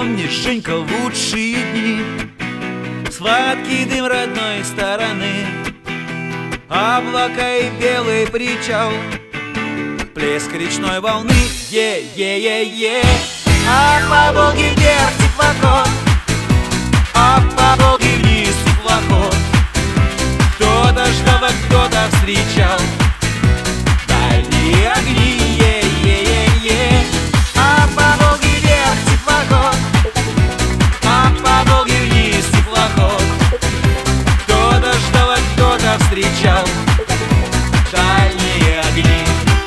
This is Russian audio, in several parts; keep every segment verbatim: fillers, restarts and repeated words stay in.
Помнишь, Женька, лучшие дни, сладкий дым родной стороны, облака и белый причал, плеск речной волны, е-е-е-е. А по Волге вверх теплоход, а по Волге вниз теплоход. Кто-то ждал, а кто-то встречал дальние огни, е-е-е-е. А по Волге вверх теплоход, а по Волге вниз теплоход. Кто-то ждал, а кто-то встречал дальние огни.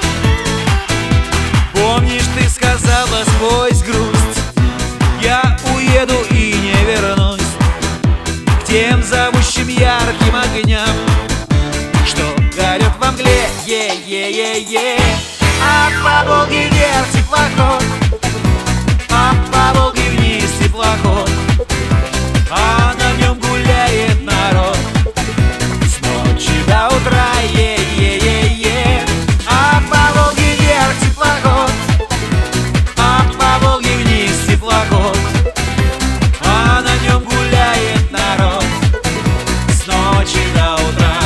Помнишь, ты сказала сквозь грусть: я уеду и не вернусь к тем зовущим ярким огням, что горят во мгле, е-е-е-е. А по Волге вверх теплоход, а по Волге вниз теплоход, а на нем гуляет народ с ночи до утра, е-е-е-е. А по Волге вверх теплоход, а по Волге вниз теплоход, а на нем гуляет народ с ночи до утра.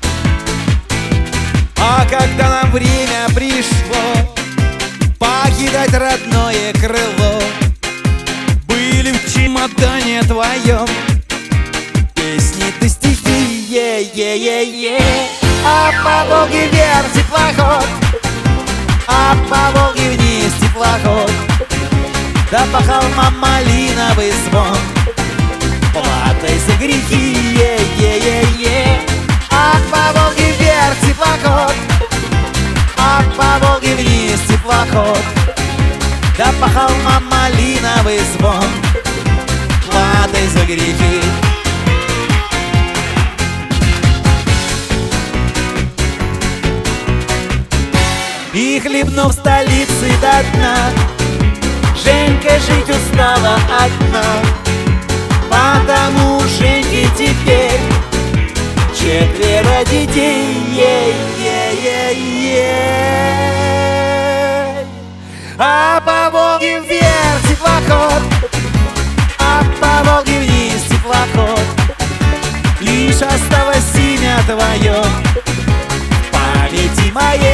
А когда нам время пришло покидать родное крыло, были в чемодане твоем песни да стихи, е-е-е-е. А по Волге вверх теплоход, а по Волге вниз теплоход, да по холмам малиновый звон, платой за грехи, е-е-е-е. А по Волге вверх теплоход, а по Волге вниз теплоход, да по холмам малиновый звон, платой за грехи. И хлебнув столицы до дна, Женька жить устала одна. Потому Женьке теперь четверо детей, е-е-е-е. А по Волге вверх теплоход, а по Волге вниз теплоход, лишь осталось имя твое в памяти моей.